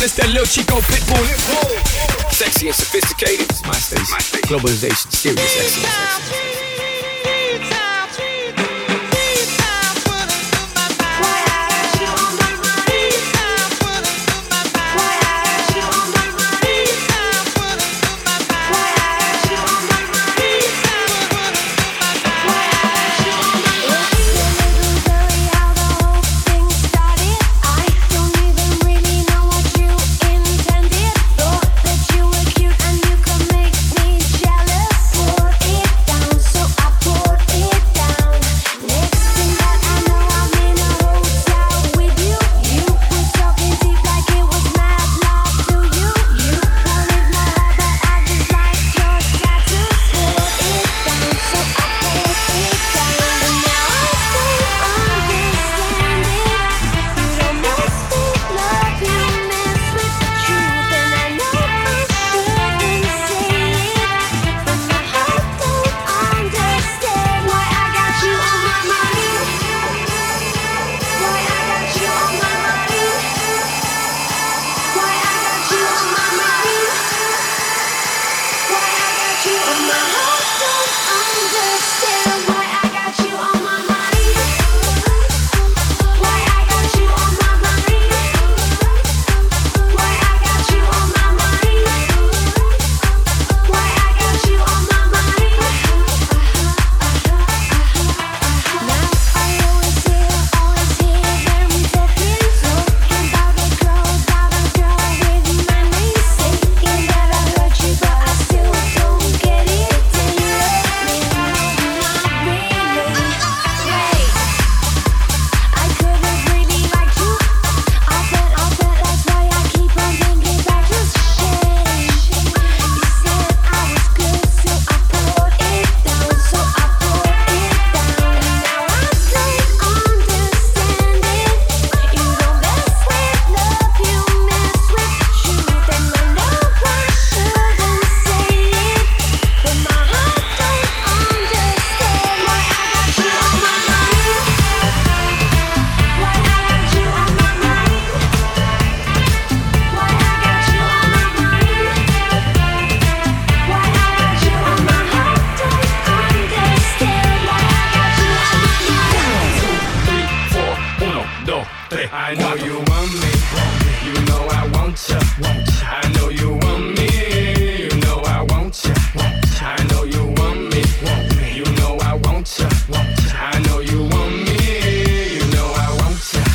It's that Lil Chico Pitbull. Sexy and sophisticated. It's MySpace. Globalization, serious excellence. I know you want me, you know I want ya. I know you want me, you know I want ya. I know you want me, you know I want ya. I know you want me, you know I want ya.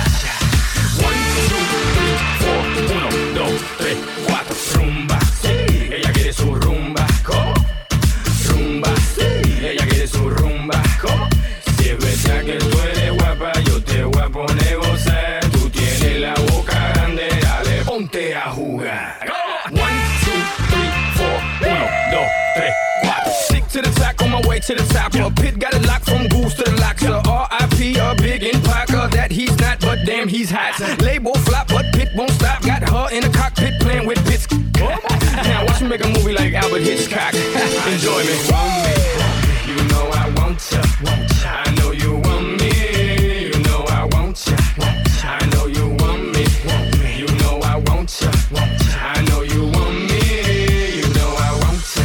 1, 2, 3, 4, 1, 2, 3, 4, rumba, sí, ella quiere su rumba, ¿cómo? Rumba, sí, ella quiere su rumba, ¿cómo? Si es verdad que tú eres guapa, yo te voy a poner gozar. Tú tienes la boca grande, dale, ponte a jugar. 1, 2, 3, 4, 1, 2, 3, 4. Stick to the top, on my way to the top. A pit got it locked from goose to the locks. R.I.P. a big in Parker, that he's not, but damn he's hot. Label flop, but Pit won't stop. Got her in the cockpit playing with bits. Now watch me make a movie like Albert Hitchcock. Enjoy me. Want me, you know I want ya. I know you want me, you know I want ya. I know you want me, you know I want ya. I know you want me, you know I want ya.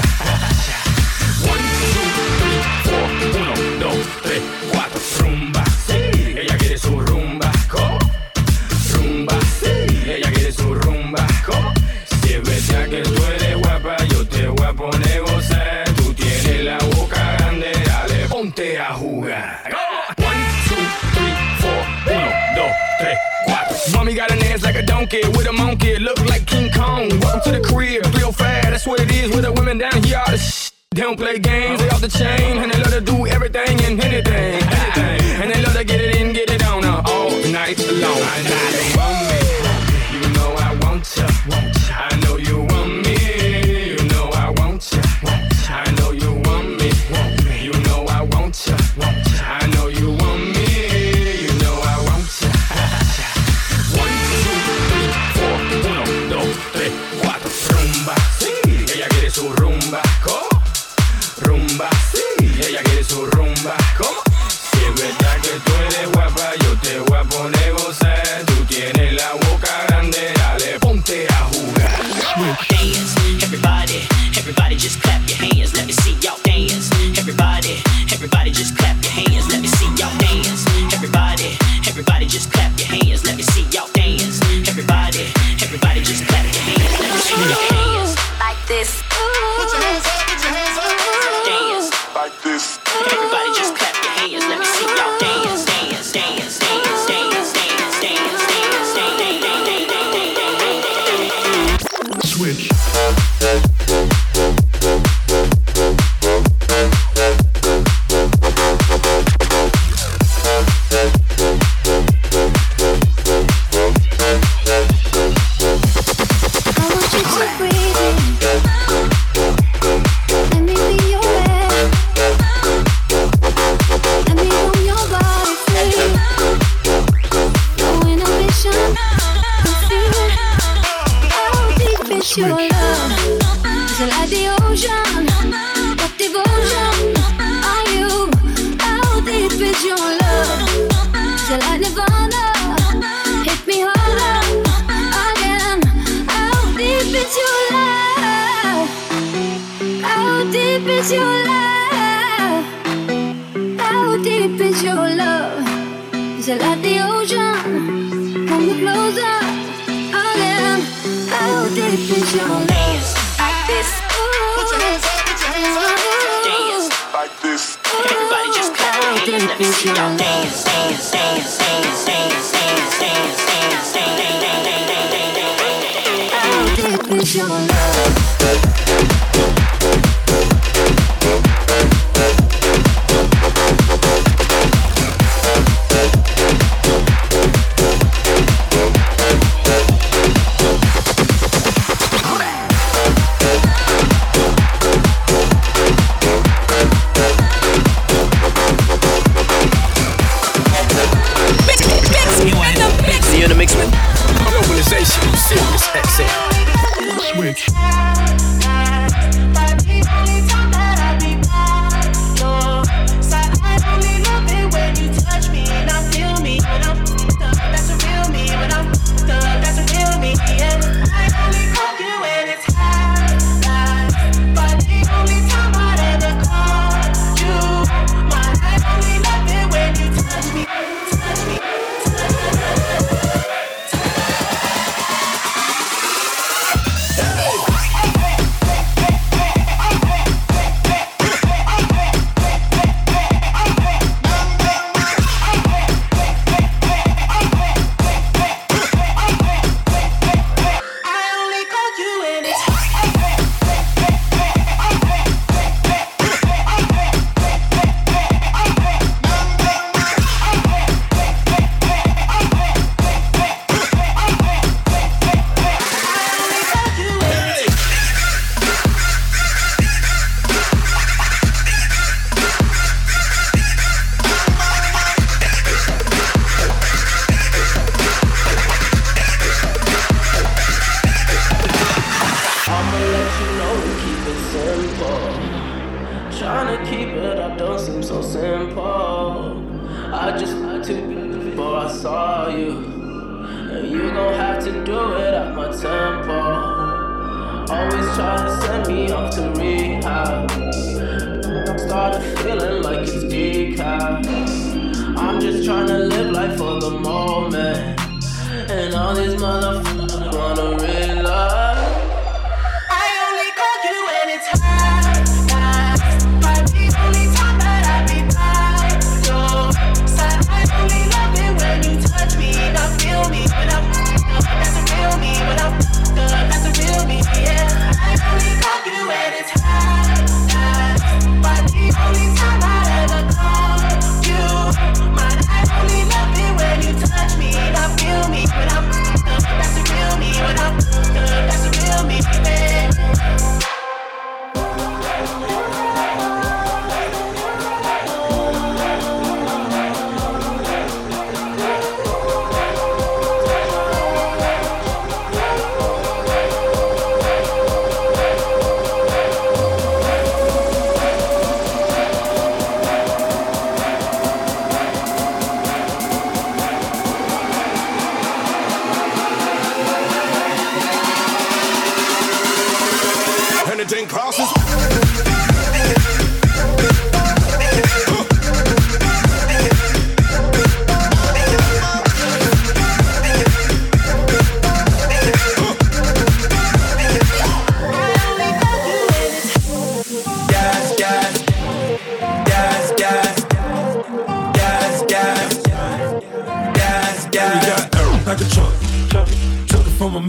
1, 2, 3, 4, 1, 2, 3, 4. Rumba, sí, ella quiere su rumba, ¿cómo? Rumba, sí, ella quiere su rumba, ¿cómo? Si es verdad que tú eres guapa, yo te voy a poner gozar. Tú tienes la boca grande, dale, ponte a jugar. 1, 2, 3, 4, 1, 2, 3, 4. Mommy got an ass like a donkey with a monkey, look like King Kong. Welcome to the crib, 305, that's what it is with the women down here. All the shit. They don't play games, they off the chain, and they love to do everything and anything. And they love to get it in, get it on all night long. I know you want me, you know I want ya. I know you want me, you know I want ya. I know you want me, you know I want ya. I know you want me, you know I want ya. 1, 2, 3, 4, 1, 2, 3, 4. Rumba, sí, ella quiere su rumba, ¿cómo? Rumba, sí, ella quiere su rumba, ¿cómo? Si es verdad que tú eres guapa, yo te voy a poner gozar. Tú tienes everybody just clap your hands. Let me see y'all dance. Everybody just clap your hands. Let me see y'all dance. Everybody just clap your hands. Let me see y'all dance. Everybody just clap your hands. Let me see y'all dance. Like this. Put your hands up, put your hands up. Dance. Like this. Everybody just clap your hands. Let me see y'all dance. Dance, dance, dance, dance, dance, dance, dance, dance. Switch. Your love is like the ocean. What devotion are you? How deep is your love? Is it like Nirvana? Hit me harder again. How deep is your love? How deep is your love? How deep is your love? Is it like the ocean? Come closer again. How deep is your dance? Like this. Put your hands up, put your hands up. Dance. Like this. Everybody just clap your hands. Let me see y'all dance. Dance, dance, dance, dance, dance, dance, dance, dance. How deep is your love? You in the mix with Globalization, Sirius XM. Switch. Trying to keep it up don't seem so simple. I just had to before I saw you, and you gon' have to do it at my tempo. Always try to send me off to rehab. Started feeling like it's decaf. I'm just trying to live life for the moment, and all these motherfuckers wanna realize I only call you when it's high. When I'm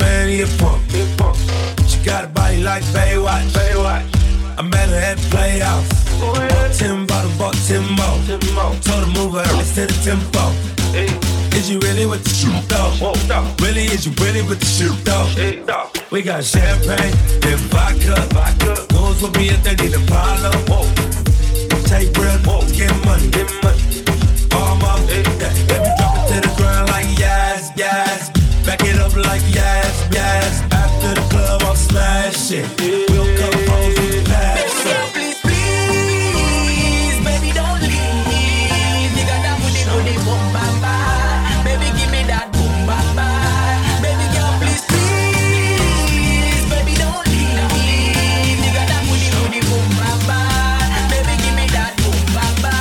man, he a punk. She got a body like Baywatch. I met her at the Playhouse. Bought 10 more. Told her move her to the tempo. Is you really with the shoot though? Really, is you really with the shoot though? We got champagne and vodka. Goons will be if they need a problem. Take breath, get money. Arm up, let me drop it to the ground like yes. Back it up like yes. After the club, I'll smash it. We'll come home with the past. Please, baby, don't leave. You got that booty, boom, baba. Baby, give me that boom, baba. Baby girl, please, baby, don't leave. You got that booty, boom, baba. Baby, give me that boom, baba.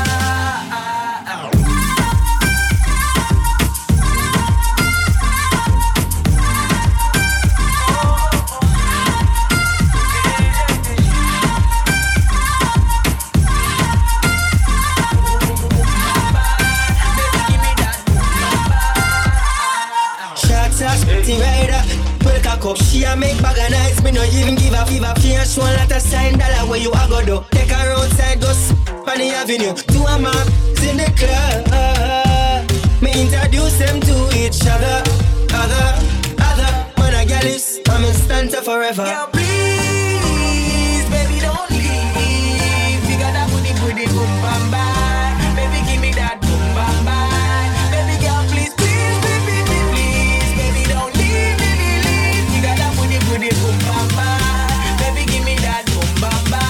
Rider, break a cup. She a make bag of nights. Me no even give a fever. She a show a lot of sign dollar where you a go do. Take her outside, go on the avenue. Two of my in the club. Me introduce them to each other. Other man a girl is I'm in stanza forever. Girl, please, baby, don't leave. You got that booty, boom, bam, bam. Baby, give me that boom, bam, bam. Baby girl, please, baby, don't leave. You got that booty, boom, bam, bam. Baby, give me that boom, bam, bam.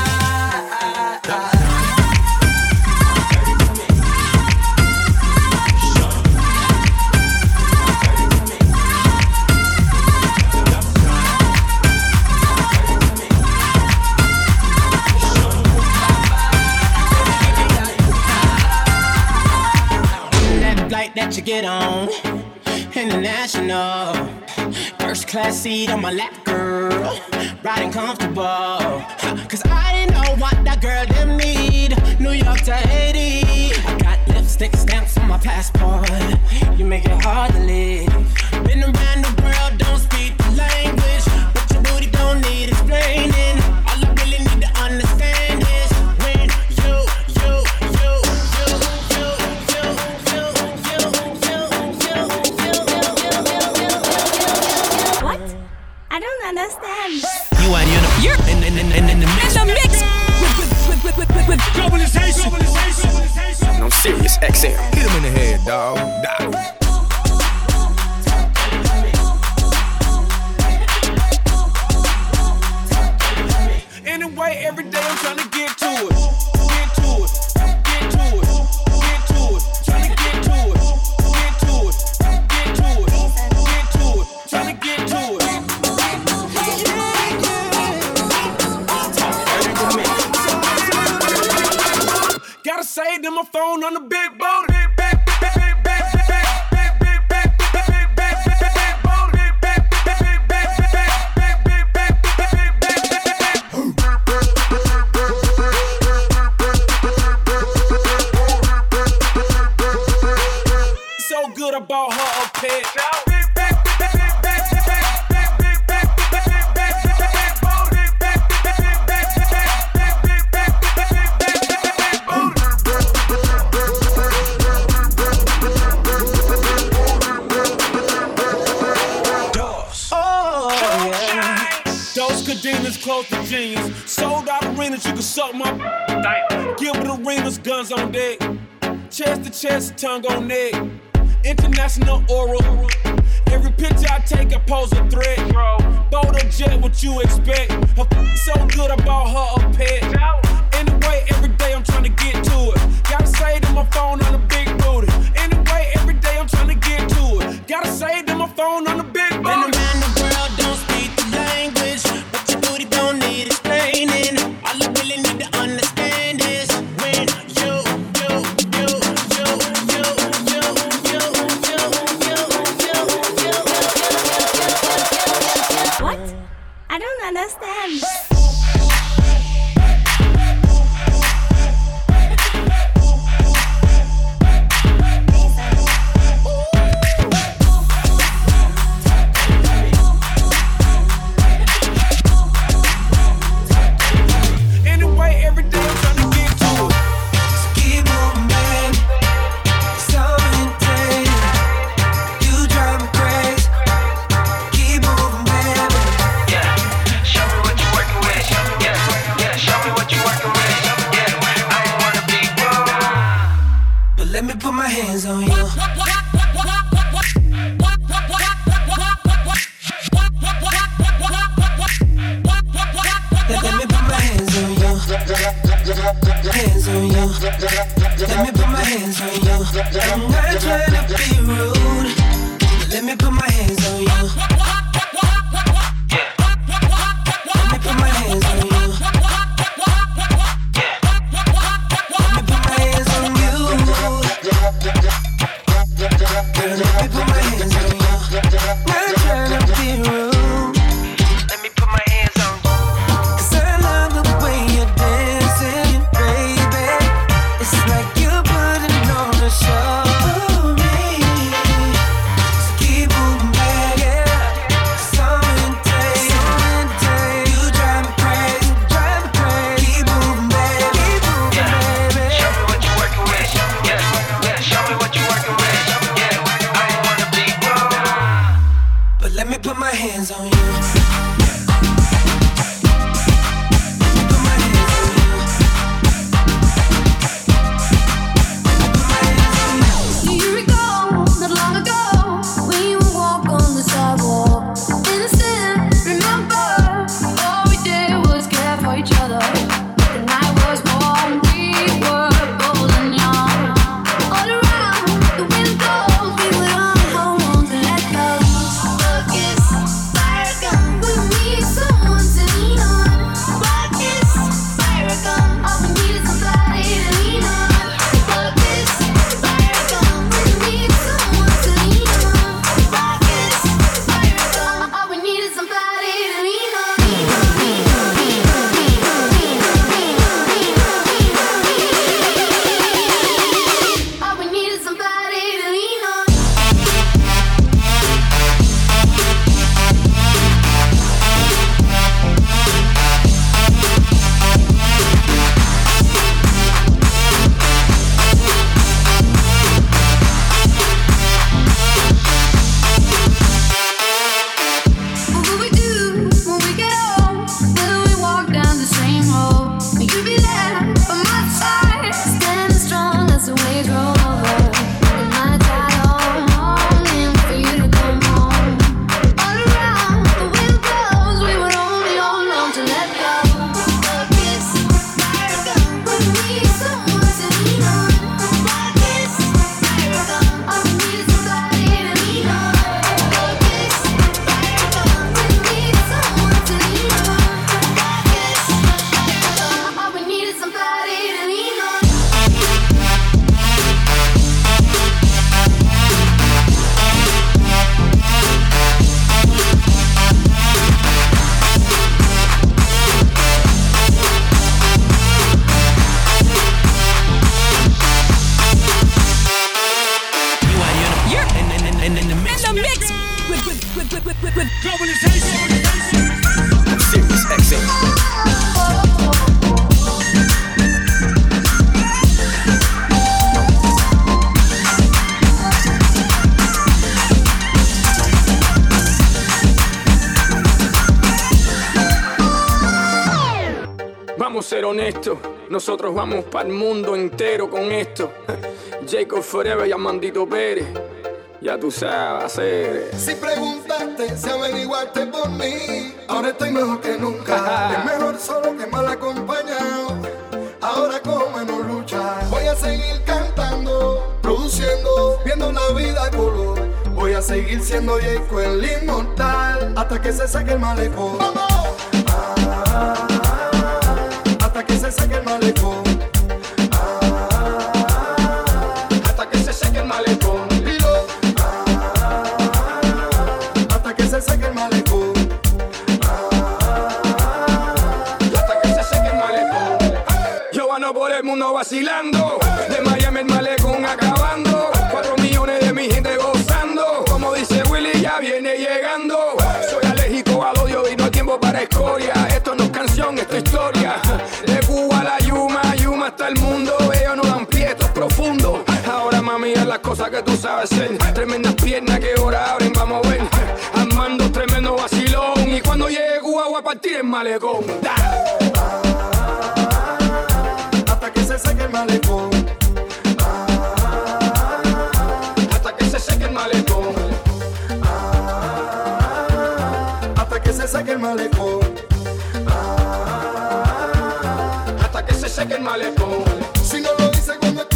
That you get on international, first class seat on my lap, girl, riding comfortable. Cause I didn't know what that girl them need. New York to Haiti, I got lipstick stamps on my passport. You make it hard to live. Been around the world, don't speak the language, but your booty don't need explaining. All I really need to understand is when I don't understand. You are, you're in the mix. In the mix with globalization. No serious XM. Hit him in the head, dog. Anyway, every day I'm trying to get to it. Trying to get to it. Gotta save them my phone on the big boat. So good, I bought her a pet. Cadenas close to jeans. Sold out arenas, you can suck my damn. Gilbert Arenas, guns on deck. Chest to chest, tongue on neck. International oral. Every picture I take, I pose a threat. Bold or jet, what you expect? Her so good, I bought her a pet. Anyway, every day I'm trying to get to it. Gotta save them my phone on the big booty. Anyway, every day I'm trying to get to it. Gotta save them my phone on the big booty. Been around the world, don't speak the language. Don't need explaining. All I really need to understand is when What? I don't understand. on you. Let me put my hands on you. I'm not trying to be rude. Let me put my hands on you. Let me put my hands on you. Let me put my hands on you. Girl, let me put my hands on you. Not trying to be rude. Let me put my hands on you. 'Cause I love the way you're dancing, baby. It's like you're putting on a show for me. So keep moving back, yeah. Something you drive me crazy, Keep moving back, baby. Show me what you working with, yeah. Show me what you working with, yeah. I ain't wanna be wrong, but let me put my hands on you. Do you recall not long ago when you would walk on the sidewalk? Innocent, remember all we did was care for each other. The night was warm, we were bold and young. All around the windows, we would all hold on to let go. Love is fire gun, we need someone to lean on. Love is fire gun, all we need is somebody to lean on. Love is fire gun, we need someone to lean on. Love is fire gun, all we need is somebody to lean on. All we need is somebody to lean on. What will we do when we get old? Will we walk down the same road? Will you be there by my side, standing strong as the waves roll over? The nights I longing for you to come home. All around the windows, we would only hold on to let go. Love is fire gun, we need someone to lean on. Love is fire gun, all we need is somebody to lean on. Love is fire gun, we need someone to lean on. Love is fire gun, all we need is somebody to lean on. In the mix with Sirius XM. Vamos a ser honestos, nosotros vamos para el mundo entero con esto. Jacob Forever y Amandito Pérez, ya tú sabes hacer. Si preguntaste, si averiguaste por mí, ahora estoy mejor que nunca. Es mejor solo que mal acompañado. Ahora con menos lucha, voy a seguir cantando, produciendo, viendo la vida a color. Voy a seguir siendo Jacob el inmortal hasta que se saque el malecón. Hasta que se saque el malecón. Hasta que se seque el malecón. Hasta que se saque el malecón. Hasta que se seque el malecón. Yo ando por el mundo vacilando, de Miami el malecón acabando. 4 millones de mi gente gozando, como dice Willy ya viene llegando. Soy alérgico al odio y no hay tiempo para escoria. Esto no es canción, esto es historia. De Cuba a la Yuma, Yuma hasta el mundo. Ellos no dan pie, esto es profundo. Ahora mami, haz las cosas que tú sabes hacer. Tremendas piernas que ahora abren, vamos a ver. Armando tremendo vacilón. Y cuando llegue Cuba voy a partir el malecón. Hasta que se saque el malecón. Hasta que se seque el malecón. Hasta que se saque el malecón. Hasta que se seque el malecón.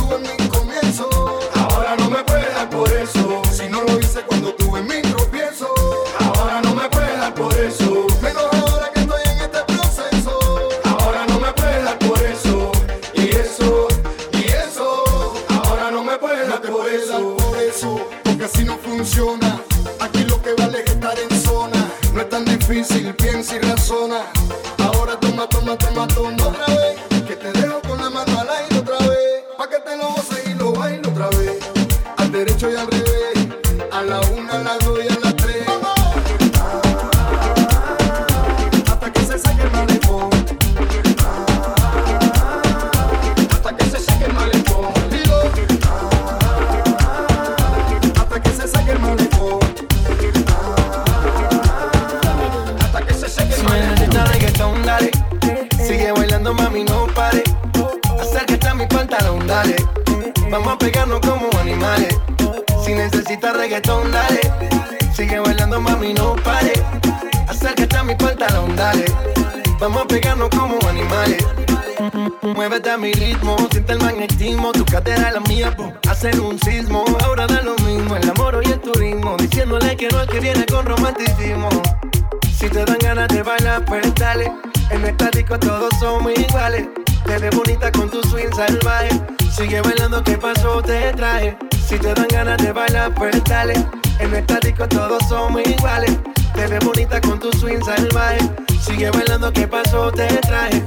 tuve en mi comienzo. Ahora no me puedes dar por eso. Si no lo hice cuando tuve mi tropiezo. Ahora no me puedes dar por eso. Menos ahora que estoy en este proceso. Ahora no me puedes dar por eso. Y eso. Ahora no me puedes dar por eso. Porque así no funciona. Aquí lo que vale es estar en zona. No es tan difícil, piensa y razona. Ahora toma otra vez. Que te dejo con la mano al aire otra vez. Pa' que te lo goces y lo bailo otra vez. Al derecho y al revés. A la 1, a la 2 y a la 3. Hasta que se saque el malecón. Hasta que se saque el malecón. Digo. Hasta que se saque el malecón. Hasta que se saque el malecón. Si necesitas reggaetón, dale. Sigue bailando, mami, no pare. Acércate a mi pantalón, dale. Vamos a pegarnos como animales. Si necesitas reggaetón, dale. Sigue bailando, mami, no pare. Acércate a mi pantalón, dale. Vamos a pegarnos como animales. Muévete a mi ritmo, siente el magnetismo. Tu cadera es la mía, hacen un sismo. Ahora da lo mismo, el amor y el turismo. Diciéndole que no es que viene con romanticismo. Si te dan ganas de bailar, pues dale. En esta disco todos somos iguales. Te ves bonita con tu swing salvaje. Sigue bailando, ¿qué pasó? Te traje. Si te dan ganas de bailar, pues dale. En esta disco todos somos iguales. Te ves bonita con tu swing salvaje. Sigue bailando, ¿qué pasó? Te traje.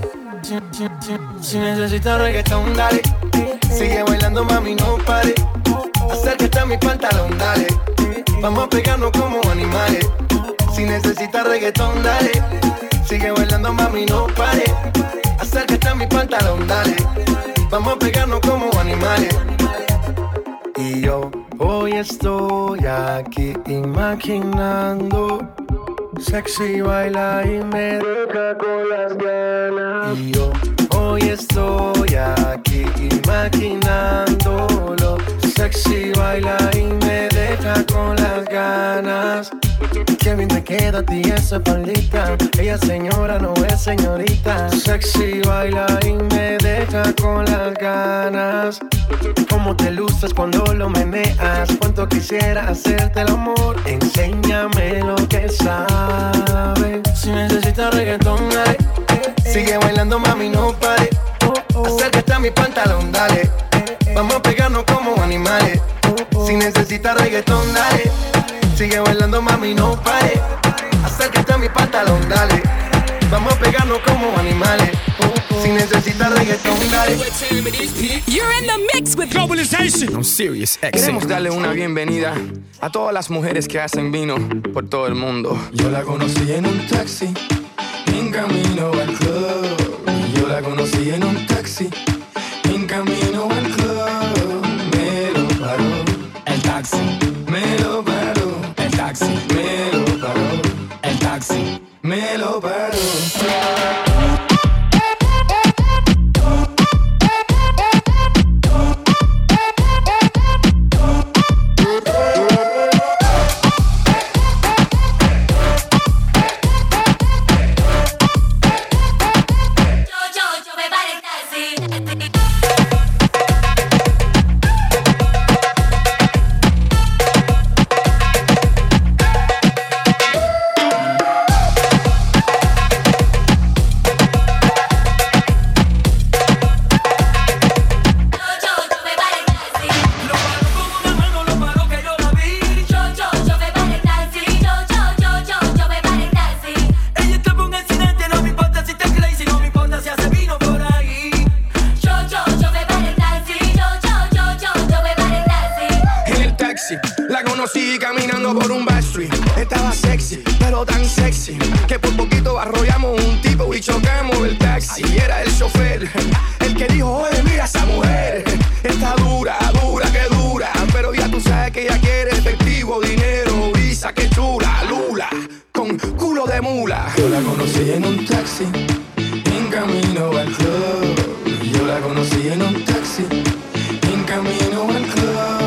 Si necesitas reggaetón, dale. Sigue bailando, mami, no pare. Acércate a mi pantalón, dale. Vamos a pegarnos como animales. Si necesitas reggaetón, dale. Sigue bailando, mami, no pare. Acércate a mi pantalón, dale. Vamos a pegarnos como animales. Y yo hoy estoy aquí imaginando. Sexy baila y me deja con las ganas. Y yo hoy estoy aquí imaginándolo. Sexy baila y me deja con las ganas. Qué bien te queda a ti esa faldita. Ella señora, no es señorita. Sexy baila y me deja con las ganas. Cómo te luces cuando lo meneas. Cuánto quisiera hacerte el amor. Enséñame lo que sabes. Si necesitas reggaetón, dale. Sigue bailando, mami, no pare. Acércate a mi pantalón, dale. Vamos a pegarnos como animales. Si necesitas reggaetón, dale. Sigue bailando, mami, no pare. Acércate a mi pantalón, dale. Vamos a pegarnos como animales. Si necesitas reggaetón, dale. You're in the mix with Globalization. I'm serious. Queremos darle una bienvenida a todas las mujeres que hacen vino por todo el mundo. Yo la conocí en un taxi, en camino al club. Yo la conocí en un taxi, en camino al club. Me lo paró el taxi, me lo paró el taxi, me lo paró el taxi, me lo paró. La conocí caminando por un backstreet. Estaba sexy, pero tan sexy que por poquito arrollamos un tipo y chocamos el taxi. Y era el chofer el que dijo: oye, mira esa mujer, está dura, dura, que dura. Pero ya tú sabes que ella quiere efectivo, dinero, visa, que chula, lula, con culo de mula. Yo la conocí en un taxi, en camino al club. Yo la conocí en un taxi, en camino al club.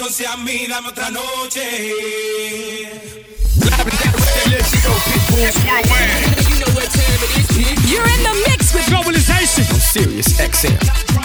entonces a mí dame otra noche. You're in the mix with Globalization on Sirius XM.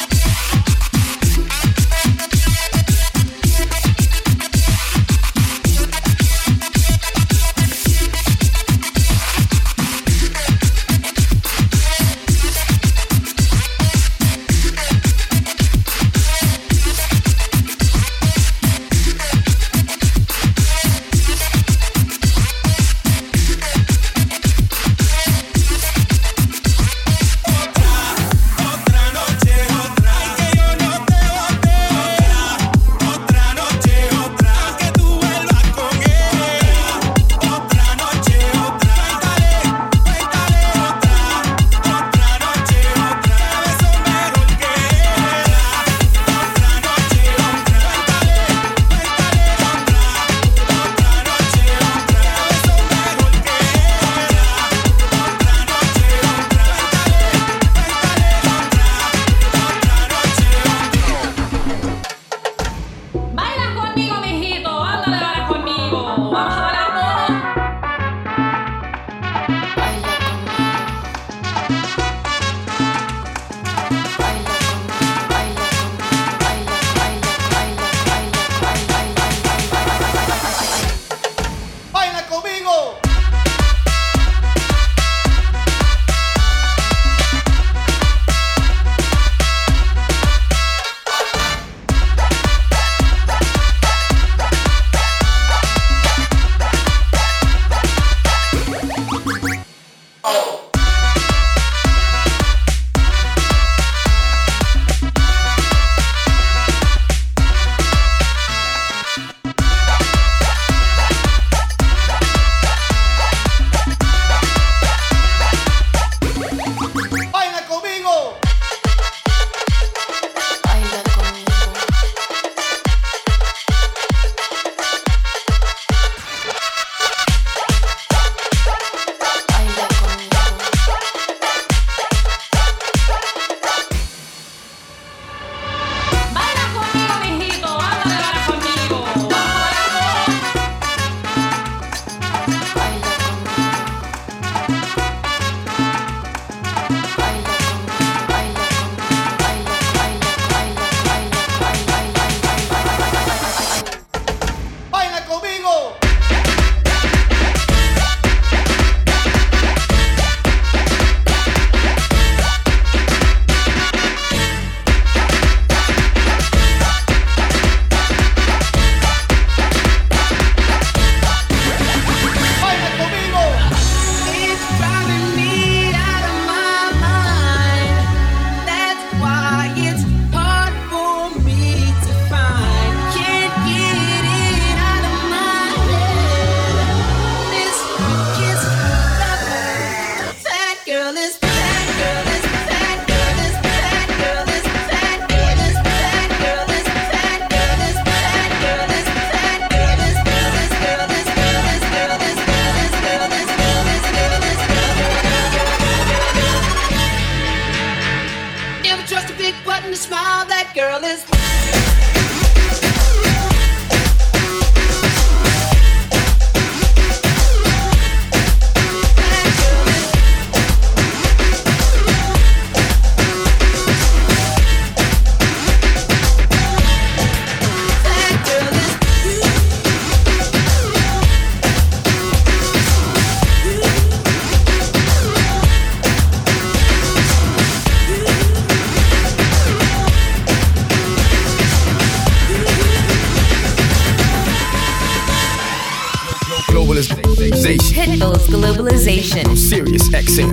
Pitbull's Globalization on Sirius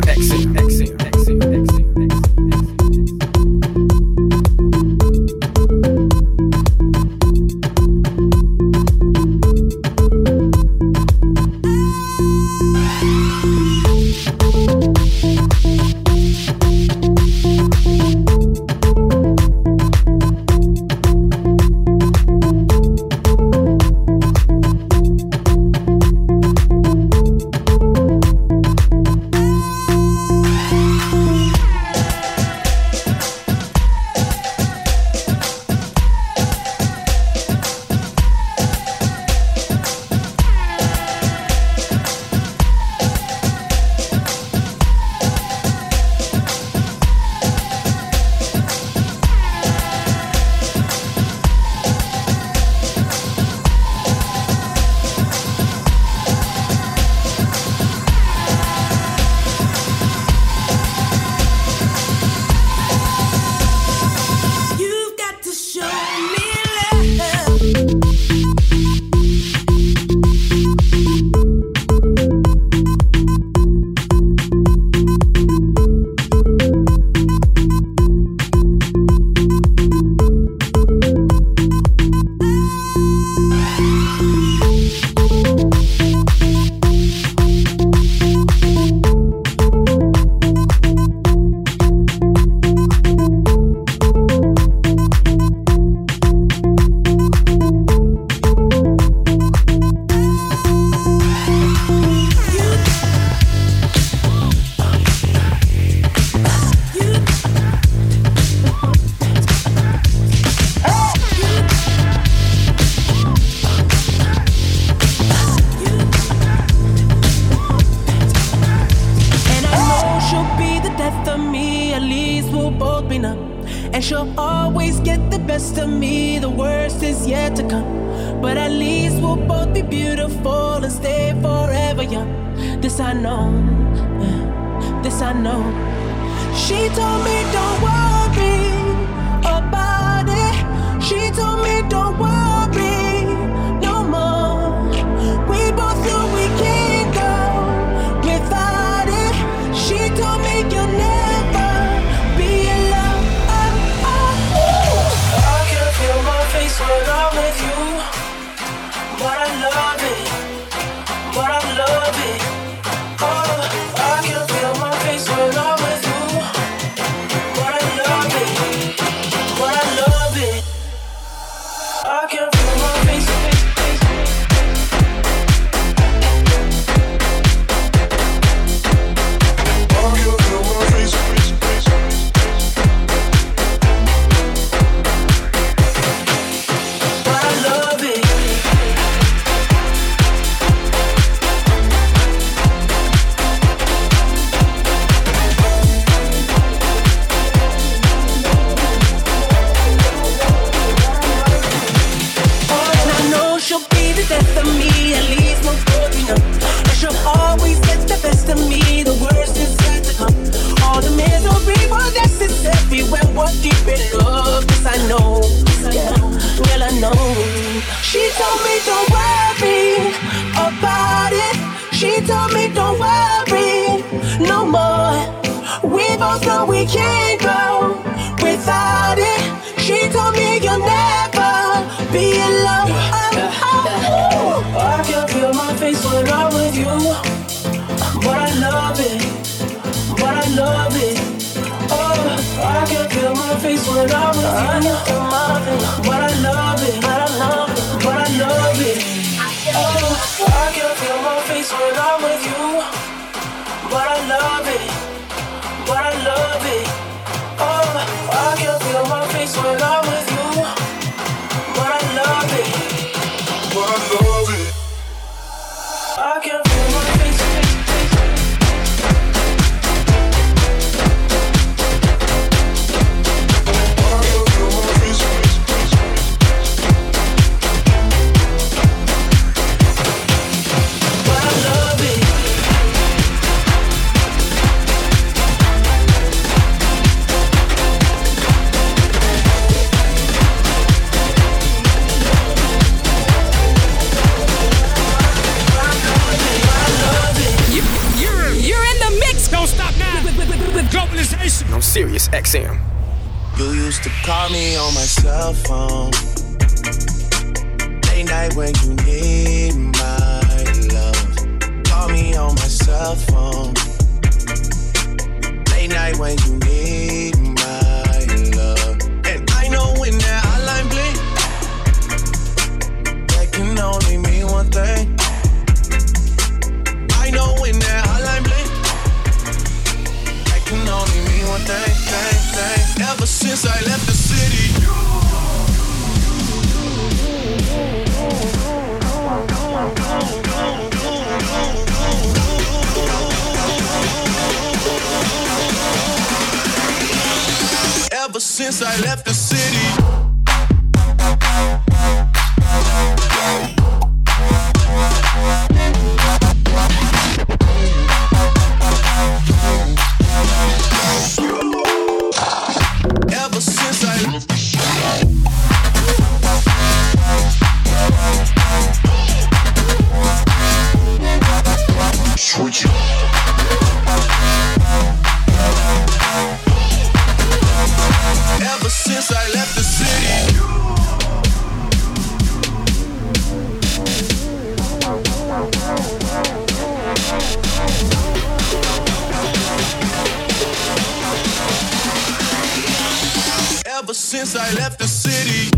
XM. And she'll always get the best of me. The worst is yet to come. But at least we'll both be beautiful and stay forever young. This I know, this I know. She told me don't worry about it. She told me don't worry no more. We both know we can't go without it. She told me you'll never be alone. I can feel my face when I'm with you. But I love it, but I love it. Oh, I can feel my face when I'm with you. But I love it, but I love it. I can feel my face. She told me don't worry about it. She told me don't worry no more. We both know we can't go without it. She told me you'll never be alone. I can feel my face when I'm with you. But I love it, but I love it. Oh, I can feel my face when I'm with you. But I love it, but I love it, but I love it. Oh, I can feel my face when I'm with you. But I love it, but I love it. Oh, I can feel my face when I'm with you. But I love it, but I love it. I can feel my face. On Sirius XM. You used to call me on my cell phone late night when you need my love. Call me on my cell phone late night when you need my love. And I know when that hotline blink, that can only mean one thing. I know when that hotline blink, can only mean one thing. Ever since I left the city, ever since I left the city. Ever since I left the city.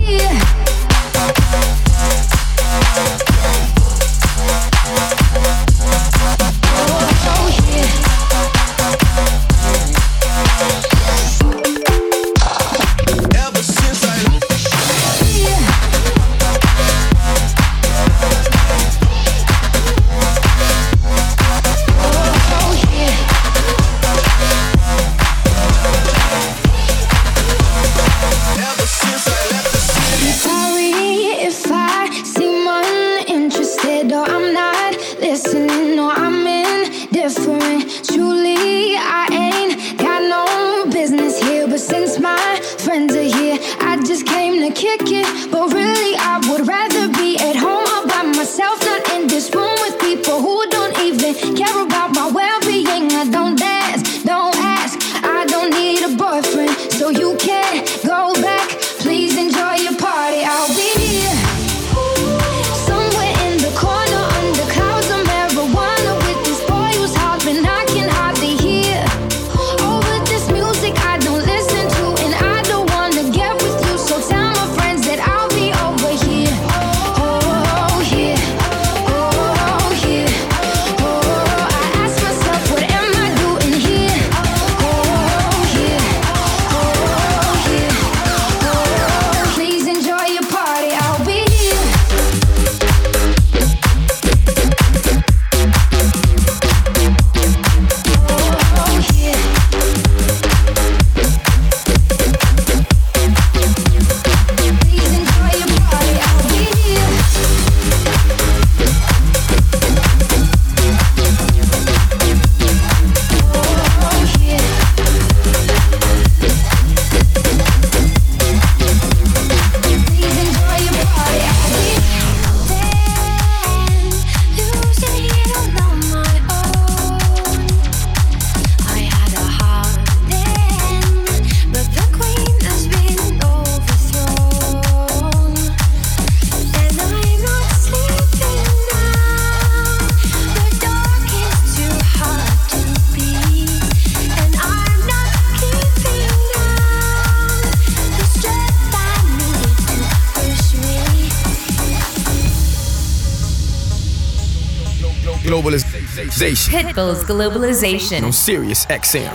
Globalization. Pitbull's Globalization. On Sirius XM.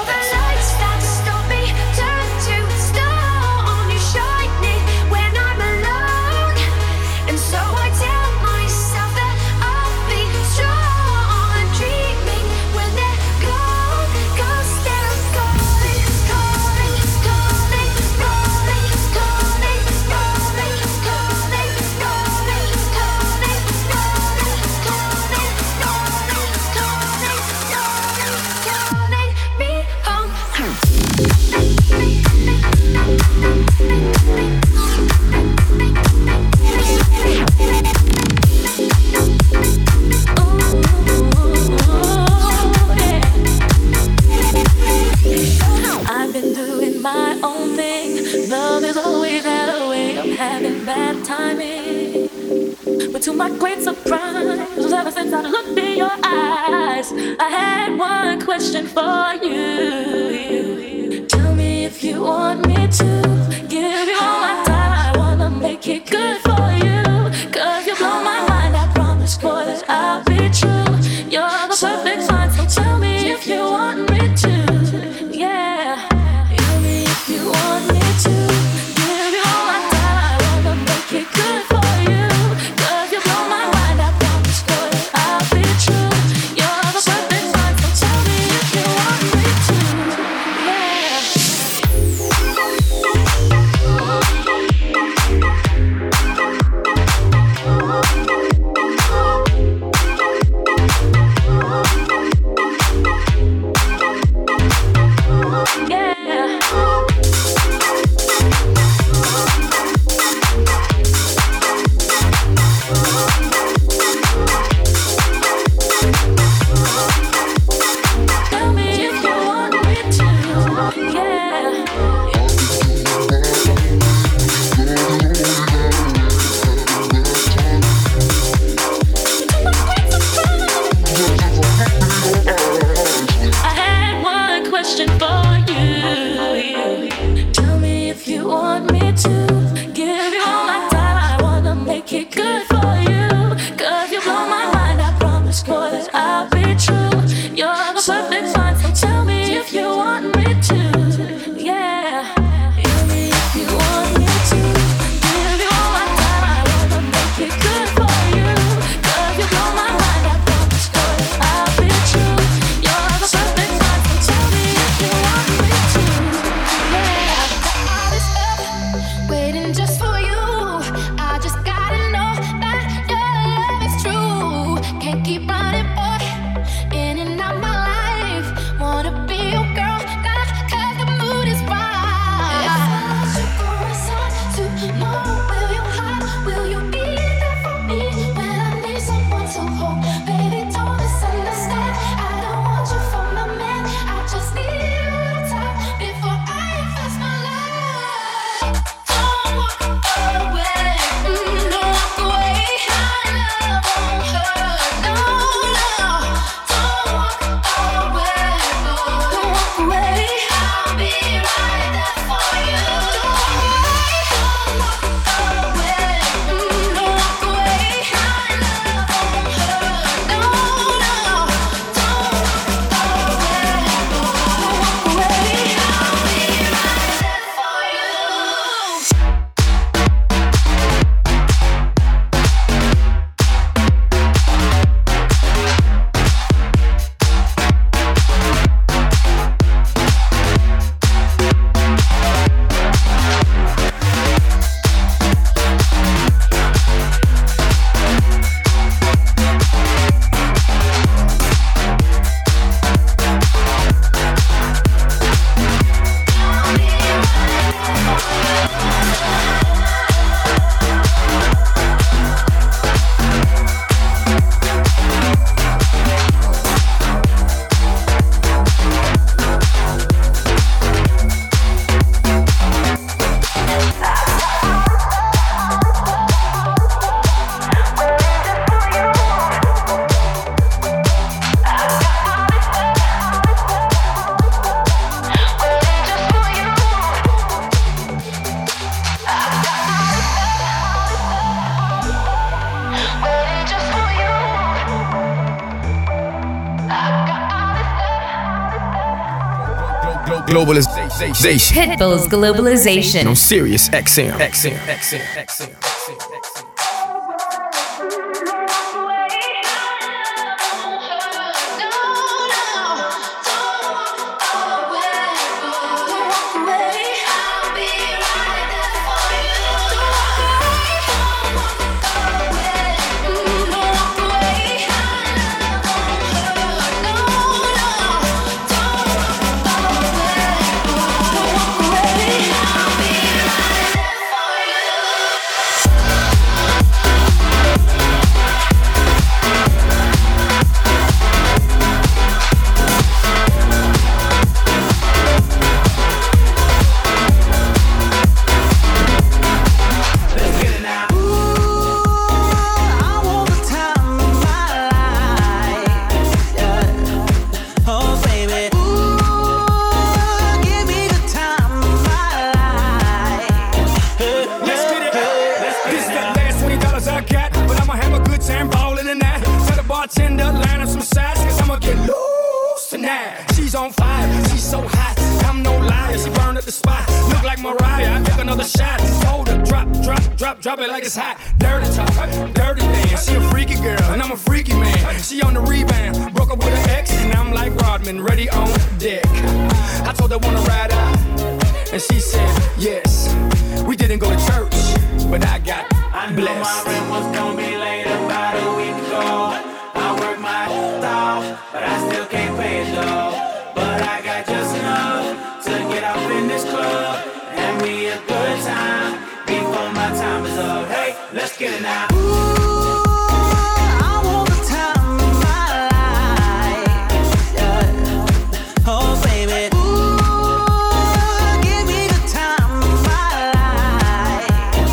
To my great surprise, ever since I looked in your eyes, I had one question for you. Tell me if you want me to give you all my time. I wanna make it good for you, 'cause you blow my mind. I promise, boy, that I'll be true. You're the perfect sign, so tell me if you want me to. Yeah, tell me if you want me to give you all my time. I wanna make it good for you. Globalization. Pitbull's Globalization. On Sirius XM. Drop it like it's hot, dirty talk, dirty dance. She a freaky girl, and I'm a freaky man. She on the rebound, broke up with her ex, and I'm like Rodman, ready on deck. I told her wanna ride out, and she said yes. We didn't go to church, but I got blessed. I knew my rent was gonna be late about a week ago. I worked my off, but I still can't pay it though. But I got just enough to get off in this club and me a good time. Before my time is up, hey, let's get it now. I want the time of my life, yeah. Oh baby, give me the time of my life.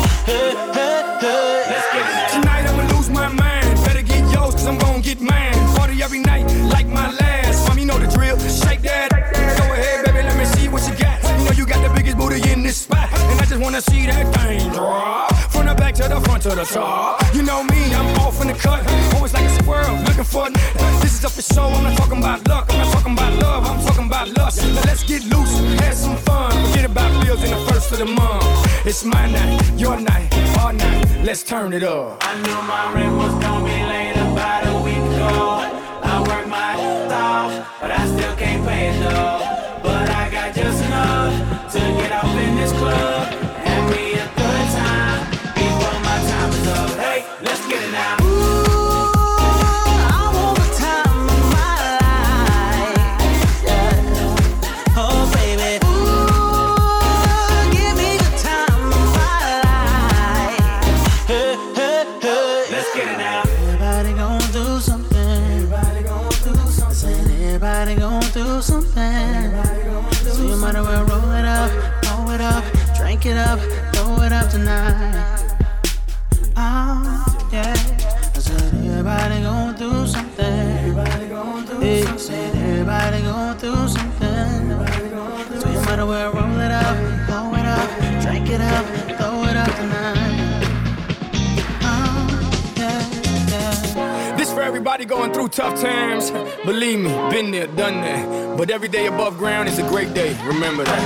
Let's get it now. Tonight I'ma lose my mind. Better get yours, cause I'm gon' get mine. Party every night, like my last. Mom, you know the drill, shake that. Go ahead, baby, let me see what you got. You know you got the biggest booty in this spot, and I just wanna see that thing drop. From the back to the front to the top. You know me, I'm off in the cut. Always like a squirrel, looking for it. This is up for show, I'm not talking about luck. I'm not talking about love, I'm talking about lust. Now let's get loose, have some fun. Forget about bills in the first of the month. It's my night, your night, our night. Let's turn it up. I knew my rent was gonna be late about a week ago. I worked my off, but I still can't pay it though. But I got just enough to get off in this club and me a good time before my time is up. Hey, let's get it now. I want the time of my life, yeah. Oh baby, give me the time of my life. Let's get it now. Everybody gon' do something. Everybody gon' do something. So you might as well roll it up, drink it up, throw it up tonight. Oh, yeah. I said everybody gon' do something. Hey, said everybody gon' do something. So you might as well roll it up, drink it up, throw it up tonight. Oh, yeah, yeah. This for everybody going through tough times. Believe me, been there, done that. But every day above ground is a great day. Remember that.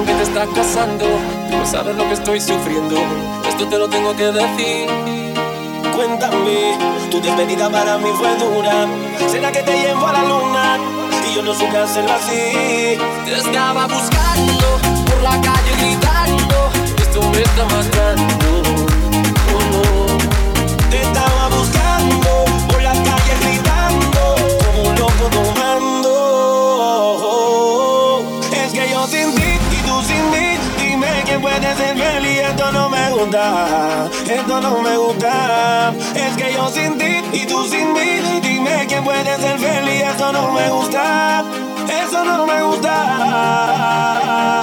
dijeron que te estás casando. Tú no sabes lo que estoy sufriendo. Esto te lo tengo que decir. Cuéntame, tu despedida para mí fue dura. ¿Será que te llevo a la luna? Y yo no supe hacerlo así. Te estaba buscando por la calle gritando. Esto me está matando. Oh, no. Te estaba buscando por la calle gritando, como un loco tomando. Es que yo sin ti y tú sin mí. Dime quién puede ser feliz. Esto no me gusta, esto no me gusta. Es que yo sin ti y tú sin mí. Dime quién puede ser feliz. Esto no me gusta, eso no me gusta.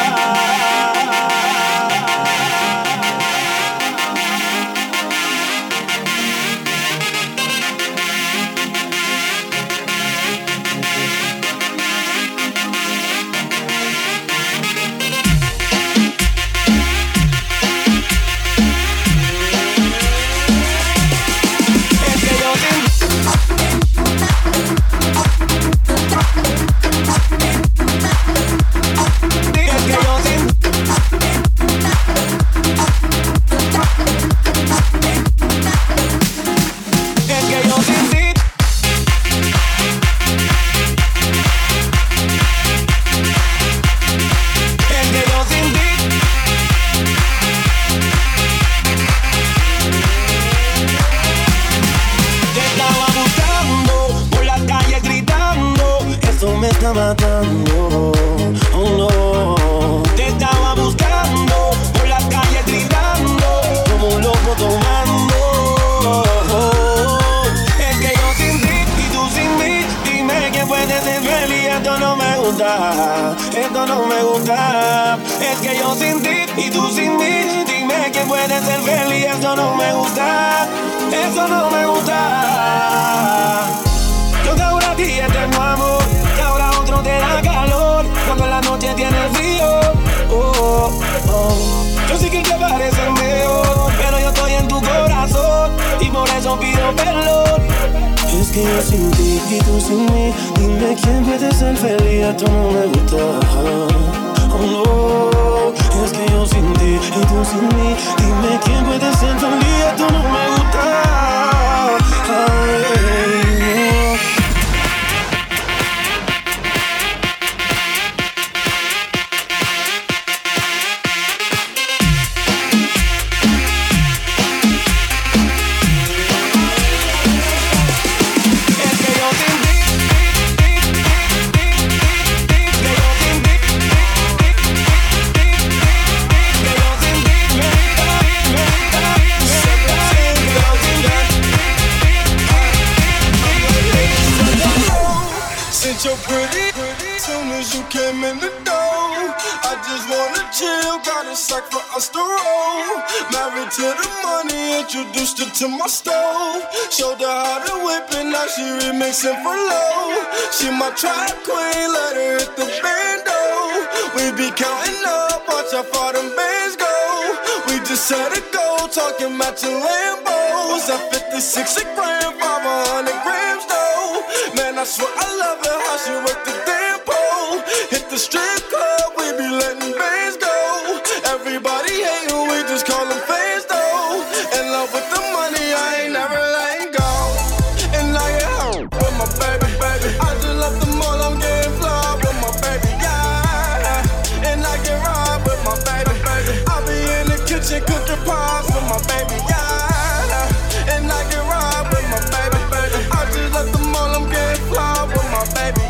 Matando, oh no. Te estaba buscando por la calle gritando, como un loco tomando. Es que yo sin ti y tú sin mí. Dime quién puede ser feliz. Esto no me gusta, esto no me gusta. Es que yo sin ti y tú sin mí. Dime quién puede ser feliz. Esto no me gusta, eso no me gusta. Yo te juro a ti eterno amor. No te da calor cuando en la noche tiene frío. Oh, oh. Yo sé que te parece el mejor, pero yo estoy en tu corazón y por eso pido perdón. Es que yo sin ti y tú sin mí. Dime quién puede ser feliz. Esto no me gusta. Oh no. Es que yo sin ti y tú sin mí. Dime quién puede ser feliz. Esto no me gusta. Ay, you're pretty, soon as you came in the door. I just wanna chill, got a sack for us to roll. Married to the money, introduced her to my stove. Showed her how to whip it, now she remixing for low. She my track queen, let her hit the bando. We be counting up, watch how far them bands go. We just set a goal, talking matching Lambos. At 56 a gram, 500 grams though. Man, I swear I love her, how she work the damn pole. Hit the strip club, we be letting bands go. Everybody hating, we just call them fans though. In love with the money, I ain't never letting go. And I get home with my baby, baby. I just left the mall, I'm getting fly with my baby, yeah. And I can ride with my baby, baby. I be in the kitchen cooking pies with my baby, yeah. And I can ride with my baby, baby. I just left the mall, I'm getting fly with my baby,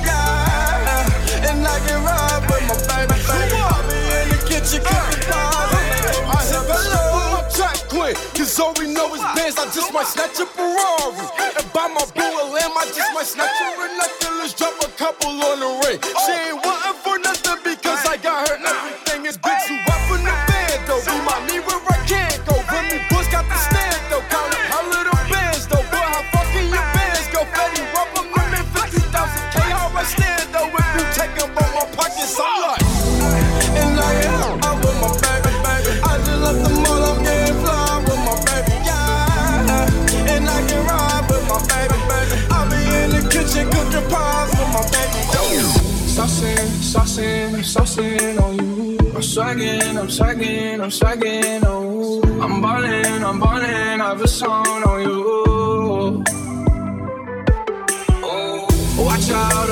yeah. And I can ride with my baby, baby. I be in the kitchen cooking pies. I said hello, my track queen. Cause all we know is bands, I just might snatch a Ferrari. And buy my boo a lamb, I just might snatch her a necklace, drop a couple on the ring. She ain't wantin' for nothing because I got her everything is big. So up in the band though, remind me where I can't go. Remy Bush got the stand though, count up how little bands though. Boy, how fucking your bands go, Fetty Wap, I'm in 50,000 K, how I stand though. If you take them from my pockets, I'm like. And I get out with my baby, baby. I just left the mall, I'm getting fly with my baby, yeah. And I can ride with my baby, baby. I be in the kitchen cooking pies with my baby, yeah. Saucin' on you. swaggin', oh. I'm ballin', I have a song on you. Oh, watch out,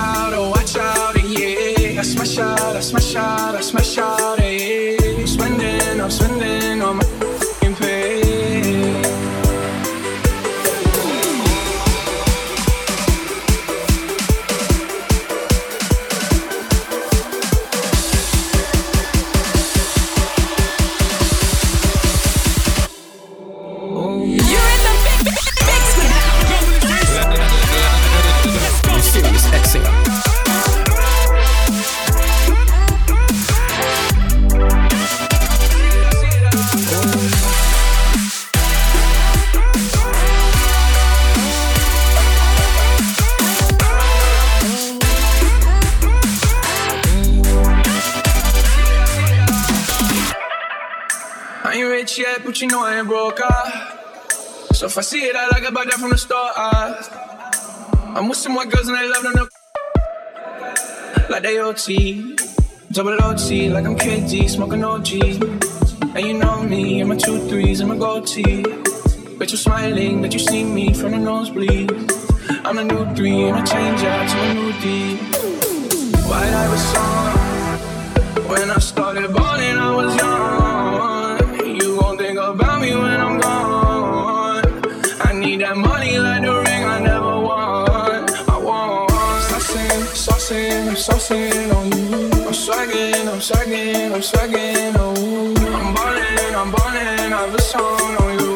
yeah. I smash out, yeah. I'm spending on my f***ing pay. Yet, but you know I ain't broke, so if I see it, I like it, buy that from the store, I'm with some white girls and they love them, like they OT, double OT, like I'm KD, smoking OG, and you know me, and my 2 3s and my gold tee, bet you're smiling, bet you see me from the nosebleed, I'm a new 3 and I change out to a new D, white I was song, when I started balling, I was young. About me when I'm gone. I need that money like the ring I never won. I want saucing on you. I'm swaggin', oh. I'm ballin', I have a song on you.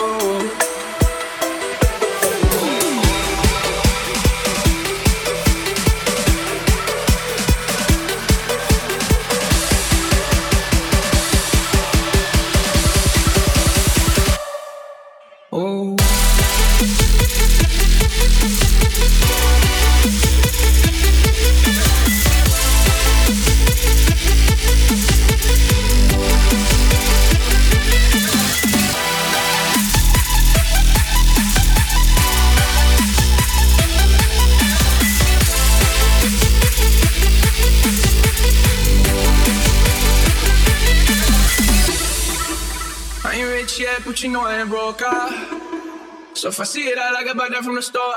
Yet, but you know I ain't broke, so if I see it, I like it, buy that from the store,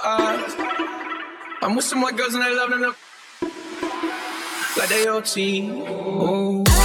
I'm with some white girls and they love them, like they OT, oh.